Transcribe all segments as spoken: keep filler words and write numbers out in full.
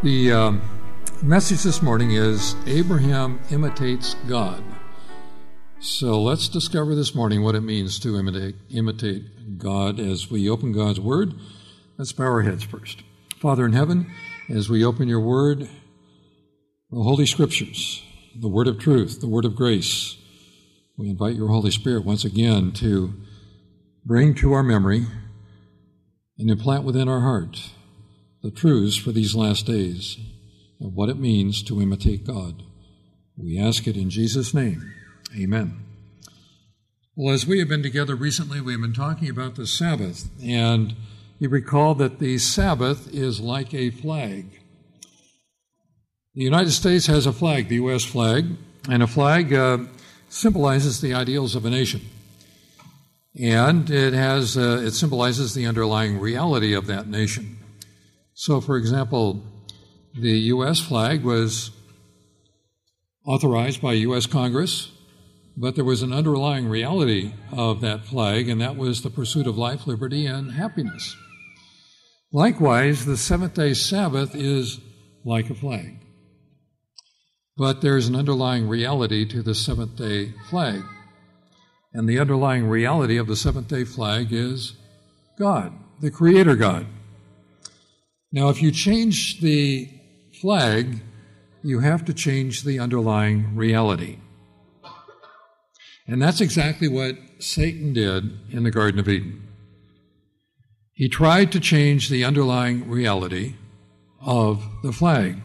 The um, message this morning is Abraham imitates God. So let's discover this morning what it means to imitate, imitate God as we open God's Word. Let's bow our heads first. Father in heaven, as we open your Word, the Holy Scriptures, the Word of truth, the Word of grace, we invite your Holy Spirit once again to bring to our memory and implant within our heart the truths for these last days and what it means to imitate God. We ask it in Jesus' name. Amen. Well, as we have been together recently, we've been talking about the Sabbath, and you recall that the Sabbath is like a flag. The United States has a flag, the U S flag, and a flag uh, symbolizes the ideals of a nation. And it has uh, it symbolizes the underlying reality of that nation. So, for example, the U S flag was authorized by U S Congress, but there was an underlying reality of that flag, and that was the pursuit of life, liberty, and happiness. Likewise, the seventh-day Sabbath is like a flag. But there's an underlying reality to the seventh-day flag. And the underlying reality of the seventh-day flag is God, the Creator God. Now, if you change the flag, you have to change the underlying reality. And that's exactly what Satan did in the Garden of Eden. He tried to change the underlying reality of the flag.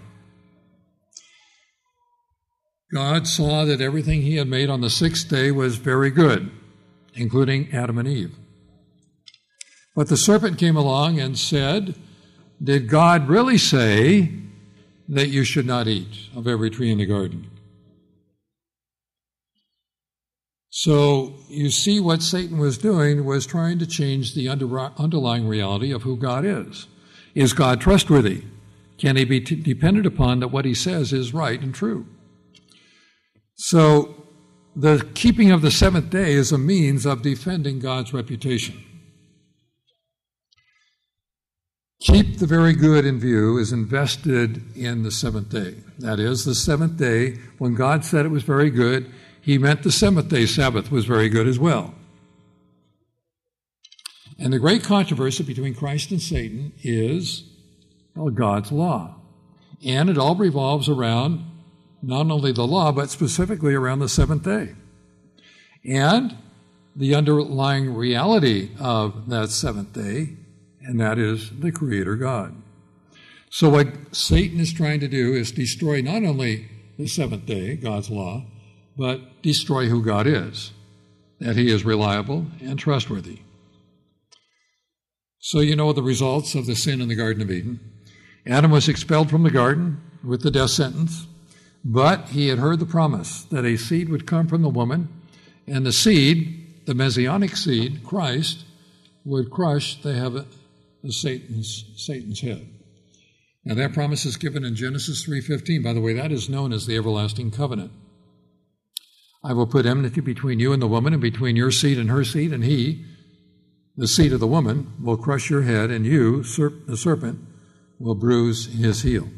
God saw that everything he had made on the sixth day was very good, including Adam and Eve. But the serpent came along and said, "Did God really say that you should not eat of every tree in the garden?" So you see what Satan was doing was trying to change the under, underlying reality of who God is. Is God trustworthy? Can he be t- depended upon that what he says is right and true? So the keeping of the seventh day is a means of defending God's reputation. Keep the very good in view is invested in the seventh day. That is, the seventh day, when God said it was very good, he meant the seventh day Sabbath was very good as well. And the great controversy between Christ and Satan is, well, God's law. And it all revolves around not only the law, but specifically around the seventh day. And the underlying reality of that seventh day, and that is the Creator God. So what Satan is trying to do is destroy not only the seventh day, God's law, but destroy who God is, that he is reliable and trustworthy. So you know the results of the sin in the Garden of Eden. Adam was expelled from the garden with the death sentence, but he had heard the promise that a seed would come from the woman, and the seed, the Messianic seed, Christ, would crush the heaven, the Satan's, Satan's head. Now that promise is given in Genesis three fifteen. By the way, that is known as the everlasting covenant. I will put enmity between you and the woman, and between your seed and her seed, and he, the seed of the woman, will crush your head, and you, serp- the serpent, will bruise his heel.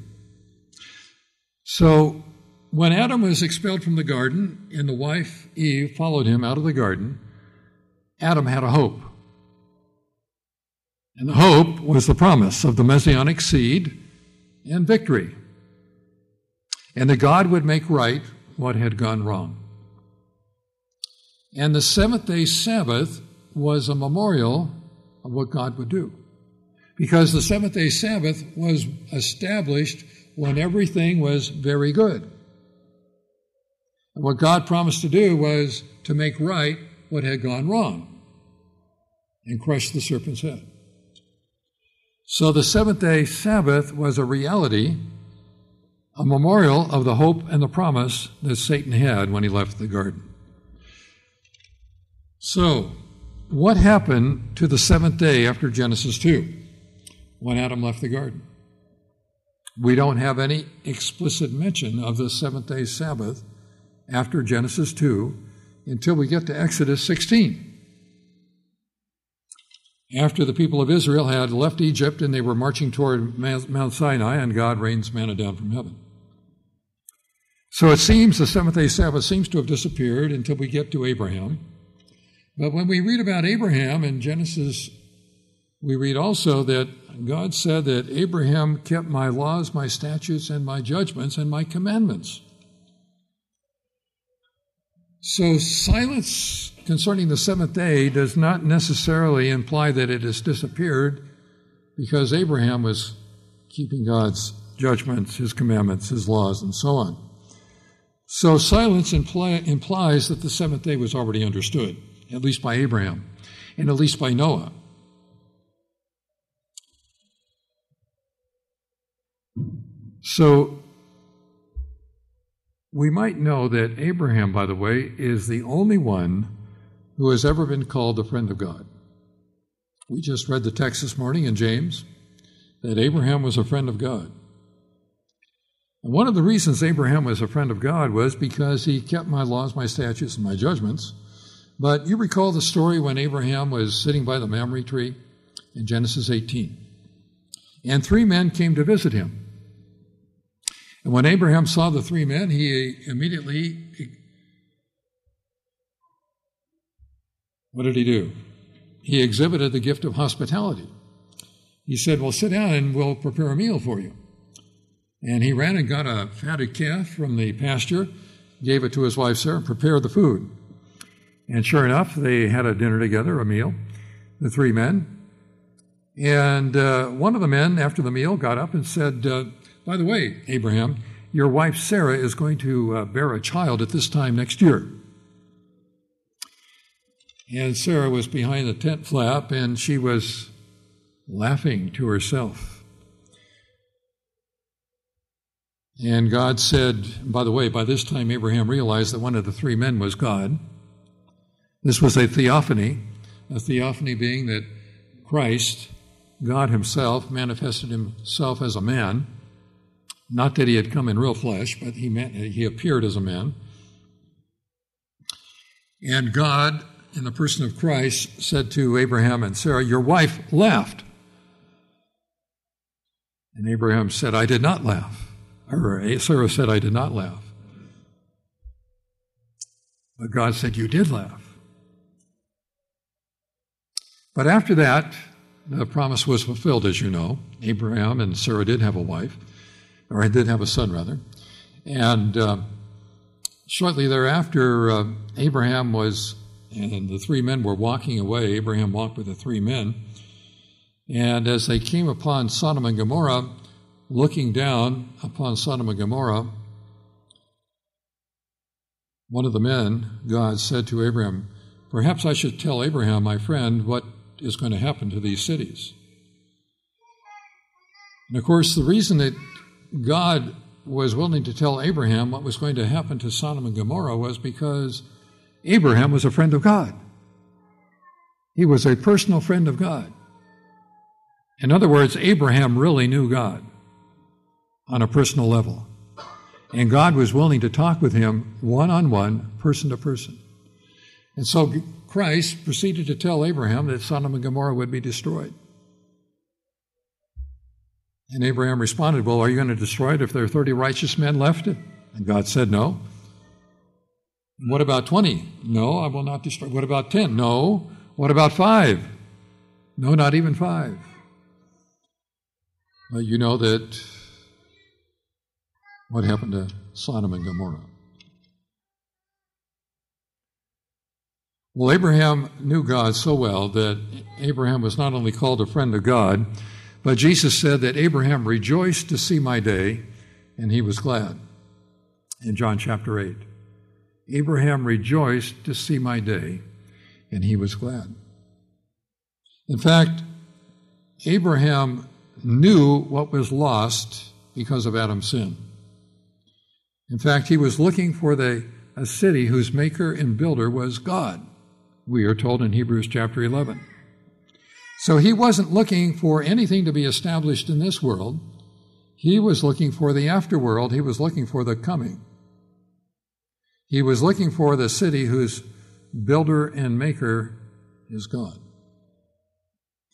So when Adam was expelled from the garden and the wife Eve followed him out of the garden, Adam had a hope. And the hope was the promise of the Messianic seed and victory, and that God would make right what had gone wrong. And the seventh-day Sabbath was a memorial of what God would do, because the seventh-day Sabbath was established when everything was very good. And what God promised to do was to make right what had gone wrong and crush the serpent's head. So the seventh-day Sabbath was a reality, a memorial of the hope and the promise that Satan had when he left the garden. So, what happened to the seventh day after Genesis two, when Adam left the garden? We don't have any explicit mention of the seventh-day Sabbath after Genesis two until we get to Exodus sixteen. after the people of Israel had left Egypt and they were marching toward Mount Sinai, and God rains manna down from heaven. So it seems the seventh-day Sabbath seems to have disappeared until we get to Abraham. But when we read about Abraham in Genesis, we read also that God said that Abraham kept my laws, my statutes, and my judgments, and my commandments. So silence concerning the seventh day does not necessarily imply that it has disappeared, because Abraham was keeping God's judgments, his commandments, his laws, and so on. So silence imply, implies that the seventh day was already understood, at least by Abraham, and at least by Noah. So we might know that Abraham, by the way, is the only one who has ever been called a friend of God. We just read the text this morning in James that Abraham was a friend of God. And one of the reasons Abraham was a friend of God was because he kept my laws, my statutes, and my judgments. But you recall the story when Abraham was sitting by the Mamre tree in Genesis eighteen. And three men came to visit him. And when Abraham saw the three men, he immediately, what did he do? He exhibited the gift of hospitality. He said, well, sit down and we'll prepare a meal for you. And he ran and got a fatted calf from the pasture, gave it to his wife Sarah, and prepared the food. And sure enough, they had a dinner together, a meal, the three men. And uh, one of the men, after the meal, got up and said, uh, by the way, Abraham, your wife Sarah is going to uh, bear a child at this time next year. And Sarah was behind the tent flap, and she was laughing to herself. And God said, by the way, by this time Abraham realized that one of the three men was God. This was a theophany, a theophany being that Christ, God himself, manifested himself as a man. Not that he had come in real flesh, but he, met, he appeared as a man. And God, in the person of Christ, said to Abraham and Sarah, your wife laughed. And Abraham said, I did not laugh. Or Sarah said, I did not laugh. But God said, you did laugh. But after that, the promise was fulfilled, as you know. Abraham and Sarah did have a wife, or did have a son, rather. And uh, shortly thereafter, uh, Abraham was, and the three men were walking away. Abraham walked with the three men. And as they came upon Sodom and Gomorrah, looking down upon Sodom and Gomorrah, one of the men, God, said to Abraham, perhaps I should tell Abraham, my friend, what is going to happen to these cities. And of course, the reason that God was willing to tell Abraham what was going to happen to Sodom and Gomorrah was because Abraham was a friend of God. He was a personal friend of God. In other words, Abraham really knew God on a personal level. And God was willing to talk with him one-on-one, person to person. And so Christ proceeded to tell Abraham that Sodom and Gomorrah would be destroyed. And Abraham responded, well, are you going to destroy it if there are thirty righteous men left? And God said, no. What about twenty? No, I will not destroy. What about ten? No. What about five? No, not even five. Well, you know that what happened to Sodom and Gomorrah. Well, Abraham knew God so well that Abraham was not only called a friend of God, but Jesus said that Abraham rejoiced to see my day, and he was glad. In John chapter eight, Abraham rejoiced to see my day, and he was glad. In fact, Abraham knew what was lost because of Adam's sin. In fact, he was looking for the, a city whose maker and builder was God, we are told in Hebrews chapter eleven. So he wasn't looking for anything to be established in this world. He was looking for the afterworld. He was looking for the coming. He was looking for the city whose builder and maker is God.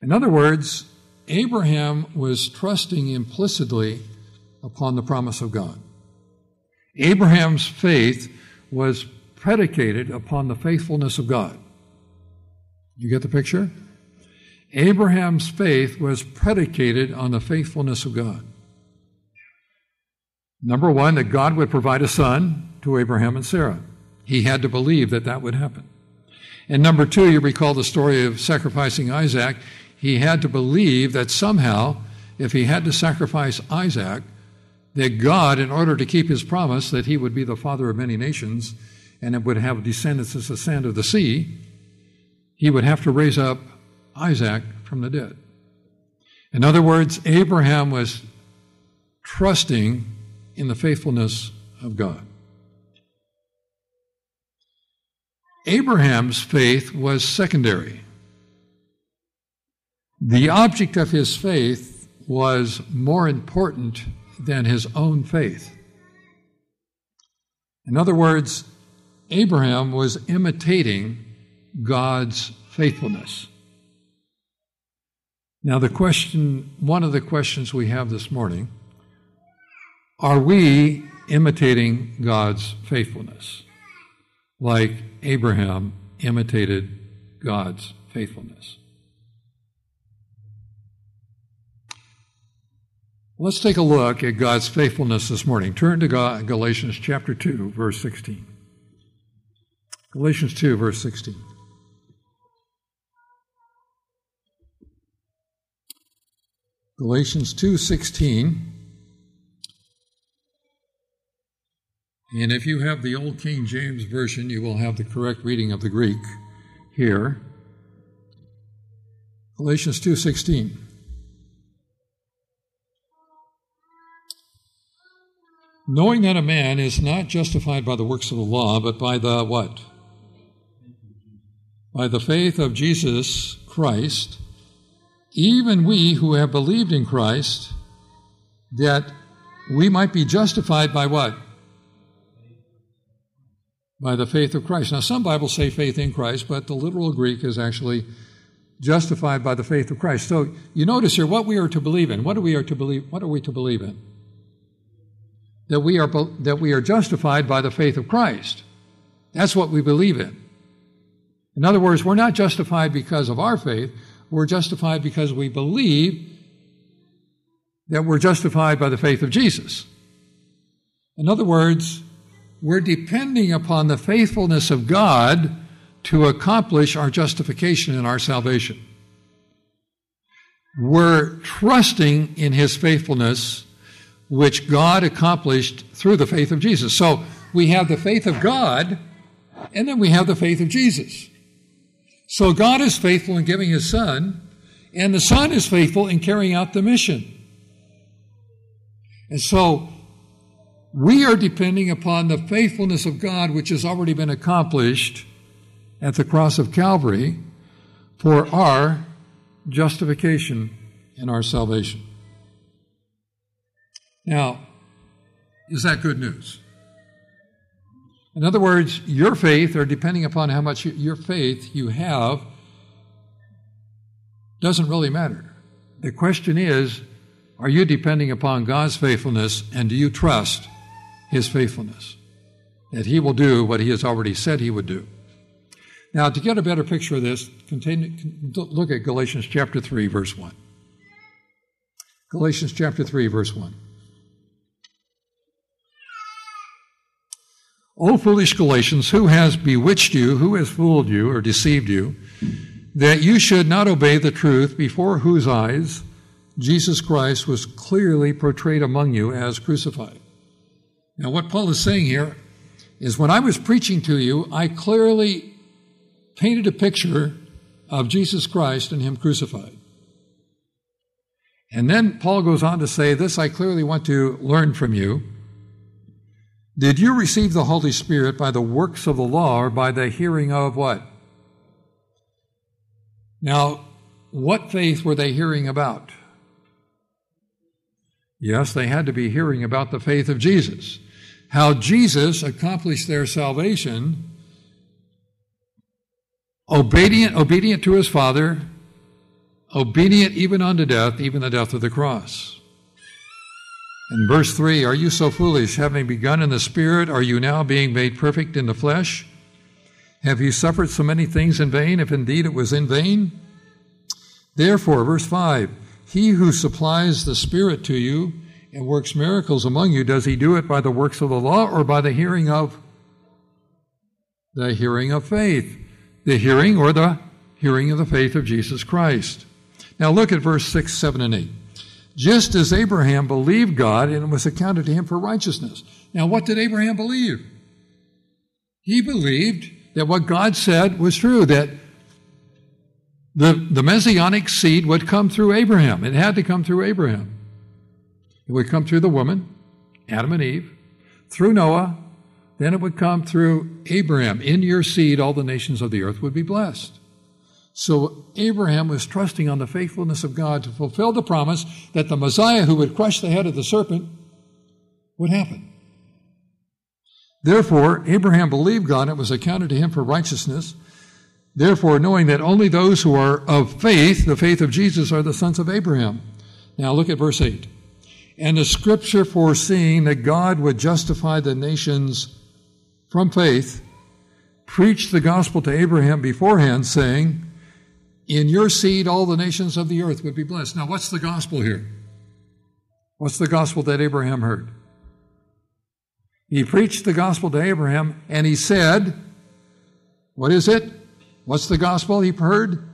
In other words, Abraham was trusting implicitly upon the promise of God. Abraham's faith was predicated upon the faithfulness of God. You get the picture? Abraham's faith was predicated on the faithfulness of God. Number one, that God would provide a son to Abraham and Sarah. He had to believe that that would happen. And number two, you recall the story of sacrificing Isaac. He had to believe that somehow, if he had to sacrifice Isaac, that God, in order to keep his promise that he would be the father of many nations and it would have descendants as the sand of the sea, he would have to raise up Isaac from the dead. In other words, Abraham was trusting in the faithfulness of God. Abraham's faith was secondary. The object of his faith was more important than his own faith. In other words, Abraham was imitating God's faithfulness. Now, the question, one of the questions we have this morning, are we imitating God's faithfulness like Abraham imitated God's faithfulness? Let's take a look at God's faithfulness this morning. Turn to God, Galatians chapter two, verse sixteen. Galatians two, verse sixteen. Galatians two sixteen. And if you have the Old King James Version, you will have the correct reading of the Greek here. Galatians two sixteen. Knowing that a man is not justified by the works of the law, but by the what? By the faith of Jesus Christ, even we who have believed in Christ, that we might be justified by what? By the faith of Christ. Now, some Bibles say faith in Christ, but the literal Greek is actually justified by the faith of Christ. So you notice here what we are to believe in. What are we are to believe? What are we to believe in? That we are that we are justified by the faith of Christ. That's what we believe in. In other words, we're not justified because of our faith. We're justified because we believe that we're justified by the faith of Jesus. In other words, we're depending upon the faithfulness of God to accomplish our justification and our salvation. We're trusting in His faithfulness, which God accomplished through the faith of Jesus. So we have the faith of God, and then we have the faith of Jesus. So God is faithful in giving His Son, and the Son is faithful in carrying out the mission. And so we are depending upon the faithfulness of God, which has already been accomplished at the cross of Calvary, for our justification and our salvation. Now, is that good news? In other words, your faith, or depending upon how much your faith you have, doesn't really matter. The question is, are you depending upon God's faithfulness, and do you trust His faithfulness, that He will do what He has already said He would do? Now, to get a better picture of this, continue, look at Galatians chapter three, verse one. Galatians chapter three, verse one. O foolish Galatians, who has bewitched you, who has fooled you or deceived you, that you should not obey the truth, before whose eyes Jesus Christ was clearly portrayed among you as crucified? Now, what Paul is saying here is, when I was preaching to you, I clearly painted a picture of Jesus Christ and Him crucified. And then Paul goes on to say, this I clearly want to learn from you. Did you receive the Holy Spirit by the works of the law, or by the hearing of what? Now, what faith were they hearing about? Yes, they had to be hearing about the faith of Jesus. How Jesus accomplished their salvation, obedient, obedient to His Father, obedient even unto death, even the death of the cross. In verse three, are you so foolish? Having begun in the Spirit, are you now being made perfect in the flesh? Have you suffered so many things in vain, if indeed it was in vain? Therefore, verse five, he who supplies the Spirit to you and works miracles among you, does he do it by the works of the law or by the hearing of the hearing of faith? The hearing or the hearing of the faith of Jesus Christ. Now look at verse six, seven, and eight. Just as Abraham believed God, and it was accounted to him for righteousness. Now what did Abraham believe? He believed that what God said was true, that the, the Messianic seed would come through Abraham. It had to come through Abraham. It would come through the woman, Adam and Eve, through Noah, then it would come through Abraham. In your seed, all the nations of the earth would be blessed. So Abraham was trusting on the faithfulness of God to fulfill the promise that the Messiah who would crush the head of the serpent would happen. Therefore, Abraham believed God, and it was accounted to him for righteousness. Therefore, knowing that only those who are of faith, the faith of Jesus, are the sons of Abraham. Now look at verse eight. And the Scripture foreseeing that God would justify the nations from faith, preached the gospel to Abraham beforehand, saying, in your seed all the nations of the earth would be blessed. Now what's the gospel here? What's the gospel that Abraham heard? He preached the gospel to Abraham, and he said, what is it? What's the gospel he heard?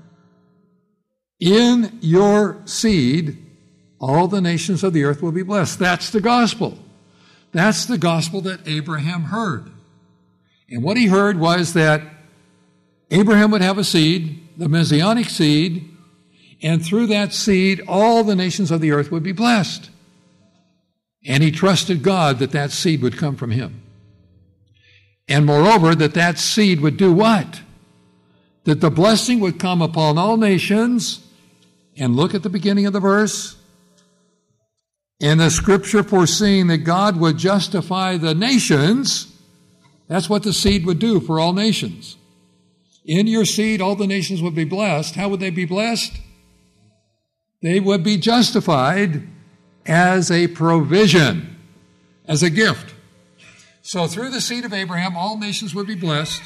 In your seed all the nations of the earth will be blessed. That's the gospel. That's the gospel that Abraham heard. And what he heard was that Abraham would have a seed, the Messianic seed, and through that seed, all the nations of the earth would be blessed. And he trusted God that that seed would come from him. And moreover, that that seed would do what? That the blessing would come upon all nations. And look at the beginning of the verse. And the Scripture foreseeing that God would justify the nations. That's what the seed would do for all nations. In your seed, all the nations would be blessed. How would they be blessed? They would be justified as a provision, as a gift. So through the seed of Abraham, all nations would be blessed.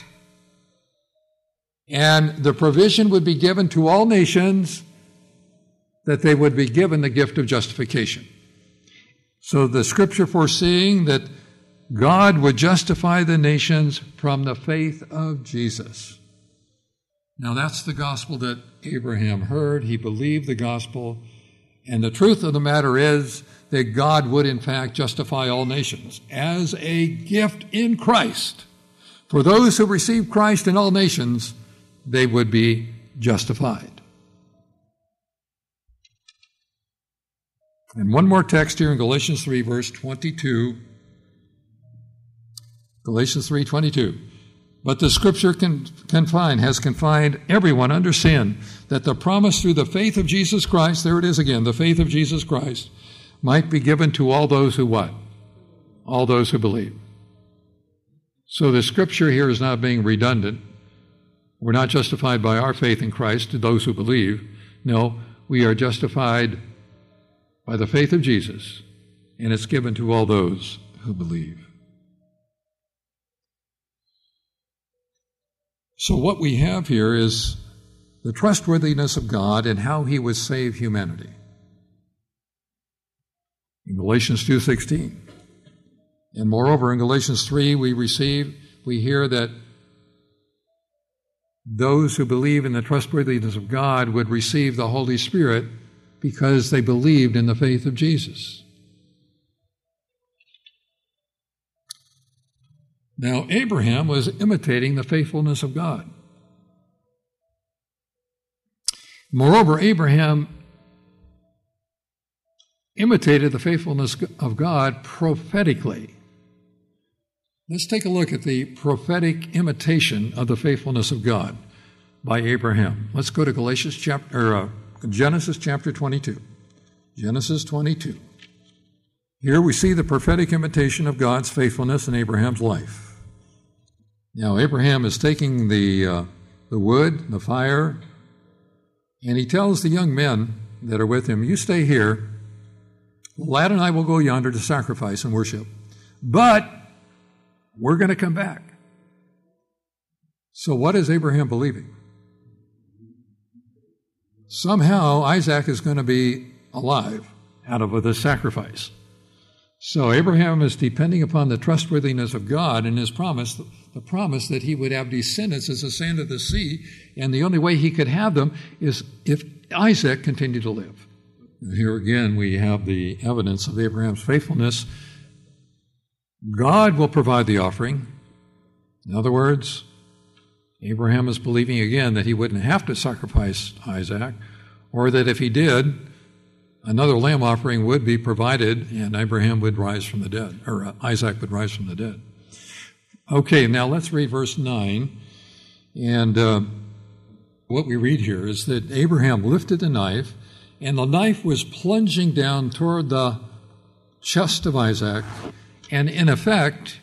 And the provision would be given to all nations that they would be given the gift of justification. So the Scripture foreseeing that God would justify the nations from the faith of Jesus. Now that's the gospel that Abraham heard. He believed the gospel. And the truth of the matter is that God would in fact justify all nations as a gift in Christ. For those who receive Christ in all nations, they would be justified. And one more text here in Galatians three, verse twenty-two. Galatians three twenty-two. But the Scripture can confine, has confined everyone under sin, that the promise through the faith of Jesus Christ, there it is again, the faith of Jesus Christ, might be given to all those who what? All those who believe. So the Scripture here is not being redundant. We're not justified by our faith in Christ to those who believe. No, we are justified by the faith of Jesus, and it's given to all those who believe. So what we have here is the trustworthiness of God and how He would save humanity. In Galatians two sixteen. And moreover, in Galatians three, we receive, we hear that those who believe in the trustworthiness of God would receive the Holy Spirit because they believed in the faith of Jesus. Now, Abraham was imitating the faithfulness of God. Moreover, Abraham imitated the faithfulness of God prophetically. Let's take a look at the prophetic imitation of the faithfulness of God by Abraham. Let's go to Galatians chapter, or uh, Genesis chapter twenty-two. Genesis twenty-two. Here we see the prophetic imitation of God's faithfulness in Abraham's life. Now, Abraham is taking the uh, the wood, the fire, And he tells the young men that are with him, you stay here. The lad and I will go yonder to sacrifice and worship. But we're going to come back. So what is Abraham believing? Somehow Isaac is going to be alive out of this sacrifice. So Abraham is depending upon the trustworthiness of God and his promise, the promise that he would have descendants as the sand of the sea, and the only way he could have them is if Isaac continued to live. Here again we have the evidence of Abraham's faithfulness. God will provide the offering. In other words, Abraham is believing again that he wouldn't have to sacrifice Isaac, or that if he did, another lamb offering would be provided and Abraham would rise from the dead, or Isaac would rise from the dead. Okay, now let's read verse nine. And uh, what we read here is that Abraham lifted the knife, and the knife was plunging down toward the chest of Isaac, and in effect,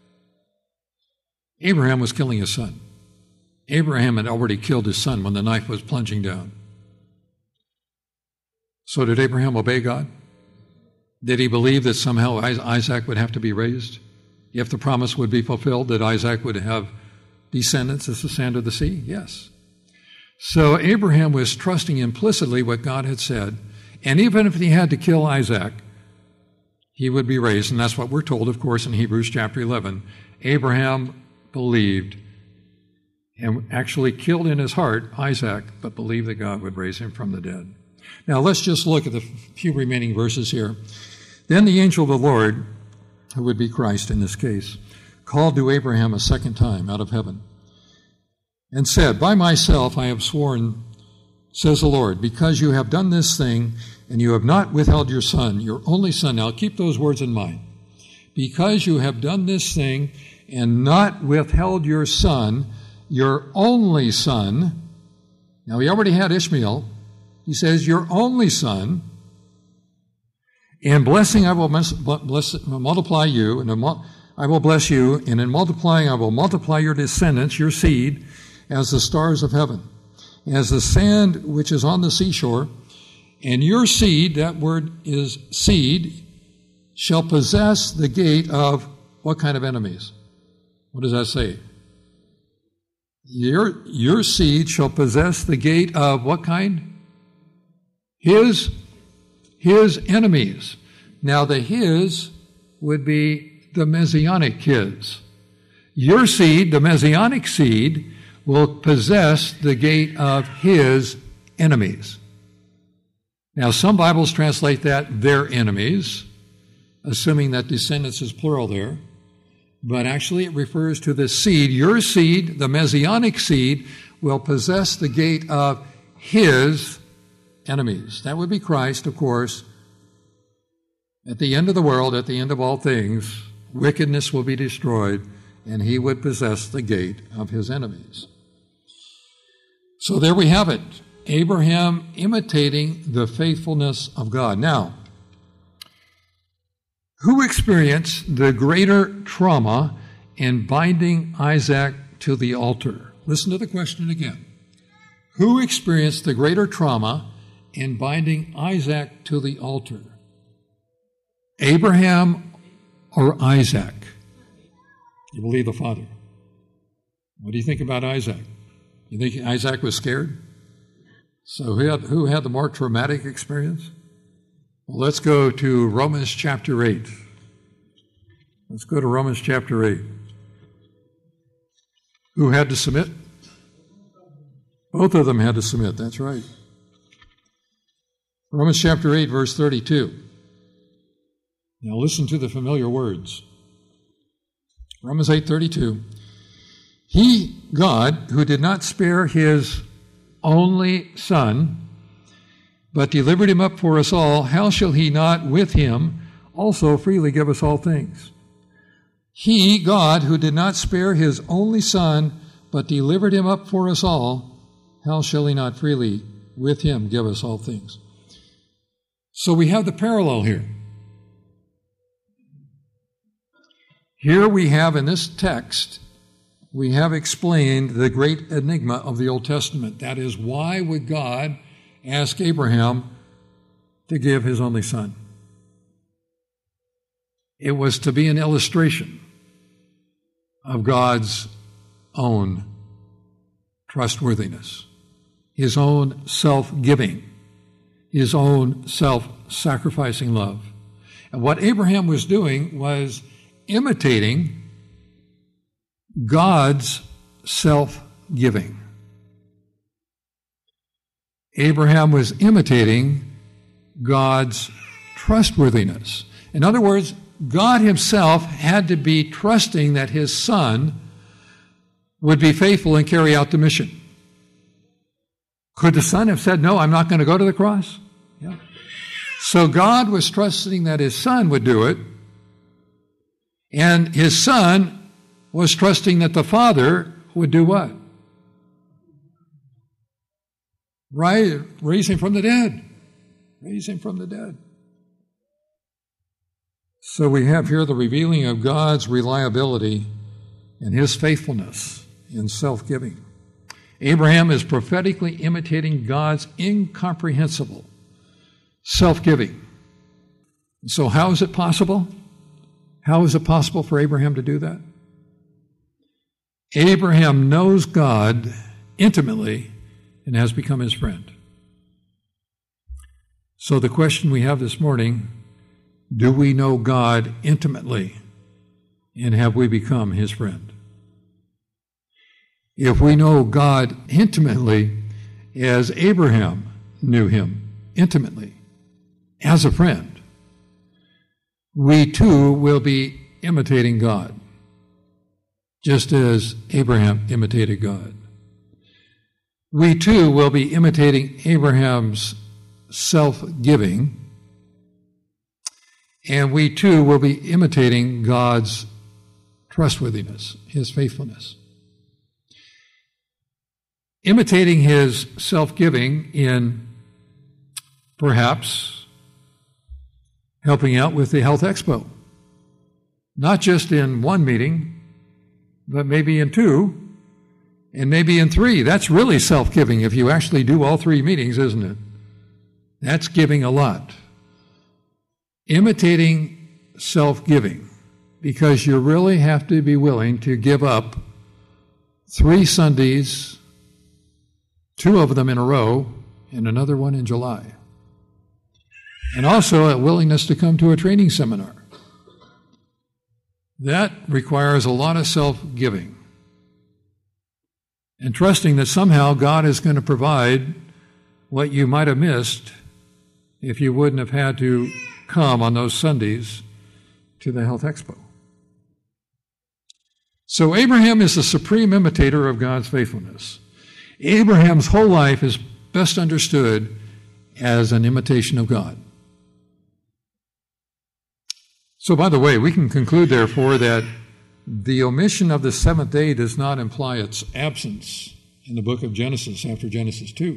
Abraham was killing his son. Abraham had already killed his son when the knife was plunging down. So did Abraham obey God? Did he believe that somehow Isaac would have to be raised? If the promise would be fulfilled, that Isaac would have descendants as the sand of the sea? Yes. So Abraham was trusting implicitly what God had said, and even if he had to kill Isaac, he would be raised, and that's what we're told, of course, in Hebrews chapter eleven. Abraham believed and actually killed in his heart Isaac, but believed that God would raise him from the dead. Now let's just look at the few remaining verses here. Then the angel of the Lord, who would be Christ in this case, called to Abraham a second time out of heaven and said, by myself I have sworn, says the Lord, because you have done this thing and you have not withheld your son, your only son. Now keep those words in mind. Because you have done this thing and not withheld your son, your only son. Now he already had Ishmael. He says, your only son. In blessing I will bless, bless, multiply you, and I will bless you, and in multiplying I will multiply your descendants, your seed, as the stars of heaven, as the sand which is on the seashore. And your seed, that word is seed, shall possess the gate of what kind of enemies? What does that say? Your, your seed shall possess the gate of what kind? His, his enemies. Now the his would be the Messianic kids. Your seed, the Messianic seed, will possess the gate of his enemies. Now some Bibles translate that their enemies, assuming that descendants is plural there. But actually it refers to the seed. Your seed, the Messianic seed, will possess the gate of his enemies. That would be Christ, of course. At the end of the world, at the end of all things, wickedness will be destroyed, and he would possess the gate of his enemies. So there we have it. Abraham imitating the faithfulness of God. Now, who experienced the greater trauma in binding Isaac to the altar? Listen to the question again. Who experienced the greater trauma in binding Isaac to the altar? Abraham or Isaac? You believe the father. What do you think about Isaac? You think Isaac was scared? So who had, who had the more traumatic experience? Well, let's go to Romans chapter eight. Let's go to Romans chapter eight. Who had to submit? Both of them had to submit, that's right. Romans chapter eight, verse thirty-two. Now listen to the familiar words. Romans eight thirty-two. He, God, who did not spare his only Son, but delivered him up for us all, how shall he not with him also freely give us all things? He, God, who did not spare his only Son, but delivered him up for us all, how shall he not freely with him give us all things? So we have the parallel here. Here we have in this text, we have explained the great enigma of the Old Testament. That is, why would God asked Abraham to give his only son. It was to be an illustration of God's own trustworthiness, his own self-giving, his own self-sacrificing love. And what Abraham was doing was imitating God's self-giving. Abraham was imitating God's trustworthiness. In other words, God himself had to be trusting that his son would be faithful and carry out the mission. Could the son have said, no, I'm not going to go to the cross? Yeah. So God was trusting that his son would do it, and his son was trusting that the father would do what? Right? Raise him from the dead. Raise him from the dead. So we have here the revealing of God's reliability and his faithfulness in self-giving. Abraham is prophetically imitating God's incomprehensible self-giving. So how is it possible? How is it possible for Abraham to do that? Abraham knows God intimately and has become his friend. So the question we have this morning, do we know God intimately and have we become his friend? If we know God intimately as Abraham knew him intimately as a friend, we too will be imitating God, just as Abraham imitated God. We too will be imitating Abraham's self-giving, and we too will be imitating God's trustworthiness, his faithfulness. Imitating his self-giving in perhaps helping out with the Health Expo. Not just in one meeting, but maybe in two, and maybe in three. That's really self-giving if you actually do all three meetings, isn't it? That's giving a lot. Imitating self-giving, because you really have to be willing to give up three Sundays, two of them in a row, and another one in July. And also a willingness to come to a training seminar. That requires a lot of self-giving. And trusting that somehow God is going to provide what you might have missed if you wouldn't have had to come on those Sundays to the Health Expo. So Abraham is the supreme imitator of God's faithfulness. Abraham's whole life is best understood as an imitation of God. So, by the way, we can conclude, therefore, that the omission of the seventh day does not imply its absence in the book of Genesis after Genesis two.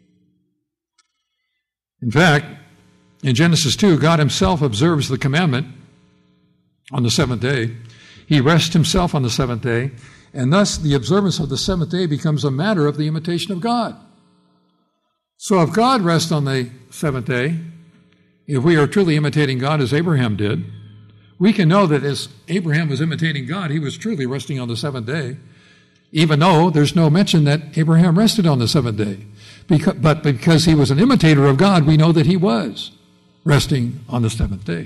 In fact, in Genesis two, God himself observes the commandment on the seventh day. He rests himself on the seventh day, and thus the observance of the seventh day becomes a matter of the imitation of God. So if God rests on the seventh day, if we are truly imitating God as Abraham did, we can know that as Abraham was imitating God, he was truly resting on the seventh day, even though there's no mention that Abraham rested on the seventh day. Because, but because he was an imitator of God, we know that he was resting on the seventh day.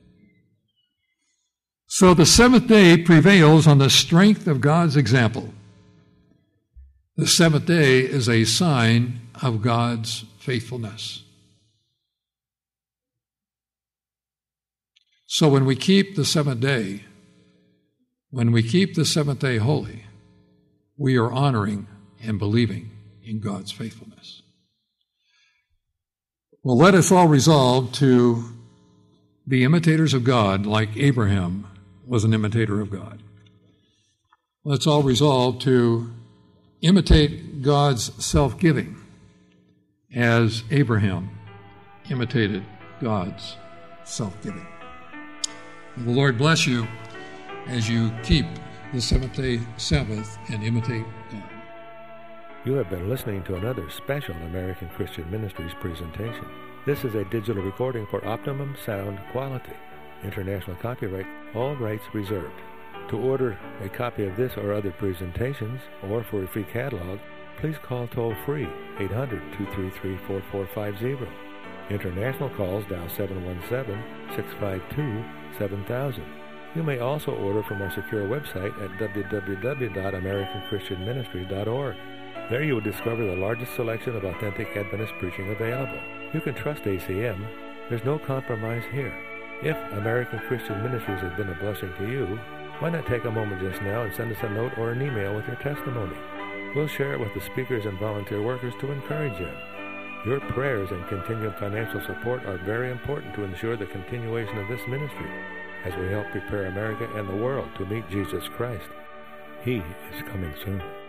So the seventh day prevails on the strength of God's example. The seventh day is a sign of God's faithfulness. So when we keep the seventh day, when we keep the seventh day holy, we are honoring and believing in God's faithfulness. Well, let us all resolve to be imitators of God like Abraham was an imitator of God. Let's all resolve to imitate God's self-giving as Abraham imitated God's self-giving. The Lord bless you as you keep the seventh-day Sabbath and imitate God. You have been listening to another special American Christian Ministries presentation. This is a digital recording for optimum sound quality. International copyright, all rights reserved. To order a copy of this or other presentations, or for a free catalog, please call toll-free eight hundred, two three three, four four five zero. International calls dial seven one seven, six five two, seven thousand. You may also order from our secure website at w w w dot american christian ministry dot org. There you will discover the largest selection of authentic Adventist preaching available. You can trust A C M. There's no compromise here. If American Christian Ministries has been a blessing to you, why not take a moment just now and send us a note or an email with your testimony? We'll share it with the speakers and volunteer workers to encourage them. Your prayers and continued financial support are very important to ensure the continuation of this ministry as we help prepare America and the world to meet Jesus Christ. He is coming soon.